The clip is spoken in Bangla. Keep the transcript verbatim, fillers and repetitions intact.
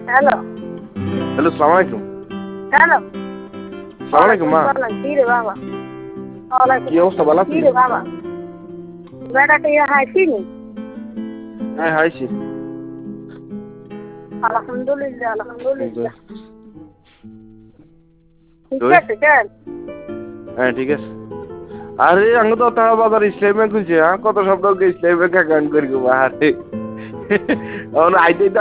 হ্যালো হ্যালো, সালাম আলাইকুম। হ্যালো সালাম আলাইকুম মা। কি রে বাবা? কি অবস্থা, ভালো আছেন? কি রে বাবা, বেটাকে হাসি নি? হ্যাঁ, হাইছি। আলহামদুলিল্লাহ আলহামদুলিল্লাহ। ঠিক তুই? আছে চল। হ্যাঁ, ঠিক আছে। আরে আঙ্গ তো তারা বাজার ইসলামী ব্যাংক খুলছে, হ্যাঁ কত শব্দ ইসলামী ব্যাংক অ্যাকাউন্ট করি গো আরে। এখন আইতে